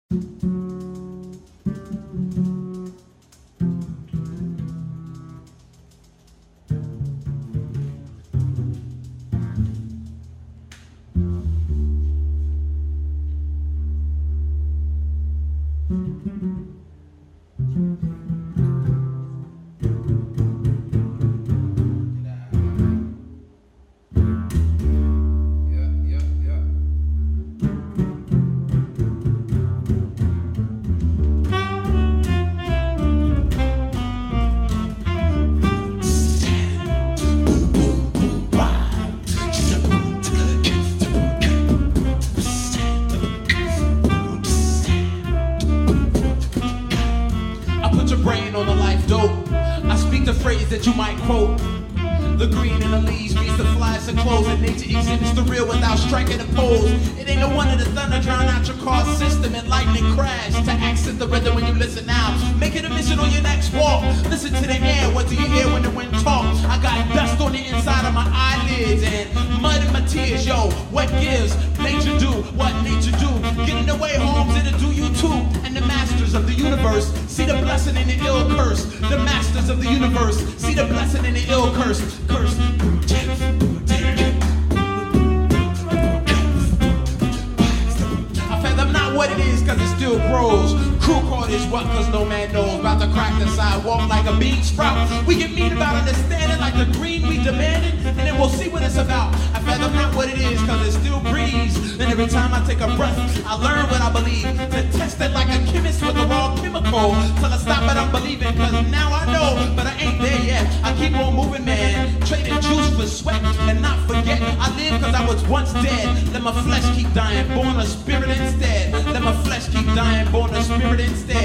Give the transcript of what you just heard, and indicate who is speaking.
Speaker 1: That you might quote. The green and the leaves meets the flies and clothes, and nature exhibits the real without striking a pose. It ain't no wonder the thunder drown out your car system and lightning crash. To accent the rhythm when you listen now, make it a mission on your next walk. Listen to the air, what do you hear when the wind talks? I got dust on the inside of my eyelids and mud in my tears, yo, what gives? Nature do what nature do. Getting the way home, it'll do you too. And the masters of the universe see the blessing in the ill curse. The masters of the universe see the blessing in the ill curse. Curse. I fathom not what it is, cause it still grows. Cool court is what, cause no man knows. About to crack the sidewalk like a bean sprout. We get mean about understanding like the green we demanded, and then we'll see what it's about. I fathom not what it is, cause it still breathes. And every time I take a breath, I learn what I believe. To test it like a chemist with the raw chemical. Till I stop what I'm believing, cause now I know, but I ain't there yet. I keep on moving, man. Trading juice for sweat and not forget. I live cause I was once dead. Let my flesh keep dying, born a spirit instead. Let my flesh keep dying, born a spirit instead.